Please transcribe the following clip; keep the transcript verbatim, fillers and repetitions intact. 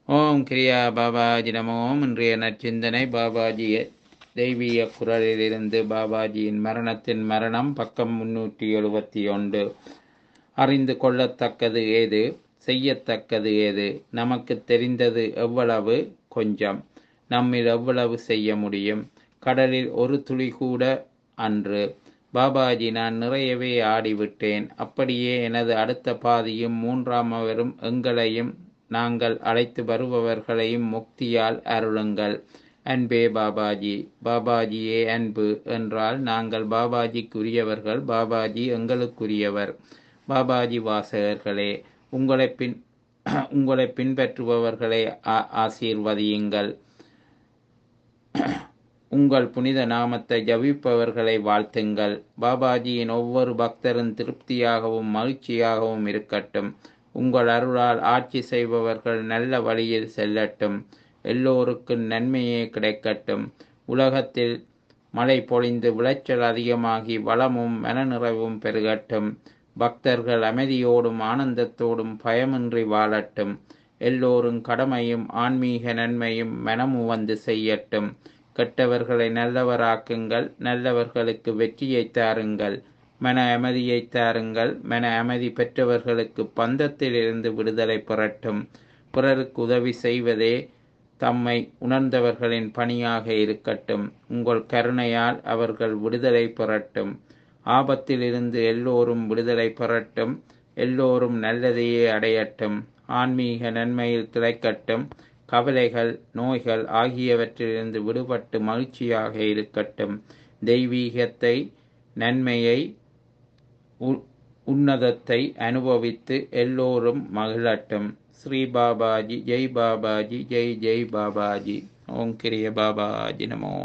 ஓம் கிரியா பாபாஜி நமோம். இன்றைய நற்சிந்தனை பாபாஜி தெய்வீக குரலிலிருந்து. பாபாஜியின் மரணத்தின் மரணம், பக்கம் முன்னூற்றி எழுபத்தி ஒன்று. அறிந்து கொள்ளத்தக்கது ஏது, செய்யத்தக்கது ஏது? நமக்கு தெரிந்தது எவ்வளவு? கொஞ்சம். நம்மில் எவ்வளவு செய்ய முடியும்? கடலில் ஒரு துளி கூட அன்று. பாபாஜி, நான் நிறையவே ஆடிவிட்டேன். அப்படியே எனது அடுத்த பாதியும் மூன்றாமவரும் எங்களையும் நாங்கள் அழைத்து வருபவர்களையும் முக்தியால் அருளுங்கள். அன்பே பாபாஜி. பாபாஜியே அன்பு என்றால் நாங்கள் பாபாஜிக்குரியவர்கள், பாபாஜி எங்களுக்குரியவர். பாபாஜி வாசகர்களே, உங்களை பின் உங்களை பின்பற்றுபவர்களை ஆசீர்வதியுங்கள். உங்கள் புனித நாமத்தை ஜபிப்பவர்களை வாழ்த்துங்கள். பாபாஜியின் ஒவ்வொரு பக்தரும் திருப்தியாகவும் மகிழ்ச்சியாகவும் இருக்கட்டும். உங்கள் அருளால் ஆட்சி செய்பவர்கள் நல்ல வழியில் செல்லட்டும். எல்லோருக்கும் நன்மையே கிடைக்கட்டும். உலகத்தில் மழை பொழிந்து விளைச்சல் அதிகமாகி வளமும் மனநிறைவும் பெருகட்டும். பக்தர்கள் அமைதியோடும் ஆனந்தத்தோடும் பயமின்றி வாழட்டும். எல்லோரும் கடமையும் ஆன்மீக நன்மையும் மனமு வந்து செய்யட்டும். கெட்டவர்களை நல்லவராக்குங்கள். நல்லவர்களுக்கு வெற்றியை தாருங்கள். மன அமைதியை தாருங்கள். மன அமைதி பெற்றவர்களுக்கு பந்தத்திலிருந்து விடுதலை பெறட்டும். பிறருக்கு உதவி செய்வதே தம்மை உணர்ந்தவர்களின் பணியாக இருக்கட்டும். உங்கள் கருணையால் அவர்கள் விடுதலை பெறட்டும். ஆபத்திலிருந்து எல்லோரும் விடுதலை பெறட்டும். எல்லோரும் நல்லதையே அடையட்டும். ஆன்மீக நன்மையில் திளைக்கட்டும். கவலைகள், நோய்கள் ஆகியவற்றிலிருந்து விடுபட்டு மகிழ்ச்சியாக இருக்கட்டும். தெய்வீகத்தை, நன்மையை, உன்னதத்தை அனுபவித்து எல்லோரும் மகிழட்டும். ஸ்ரீ பாபாஜி ஜெய். பாபாஜி ஜெய். ஜெய் பாபாஜி. ஓம் கிரிய பாபாஜி நமோ.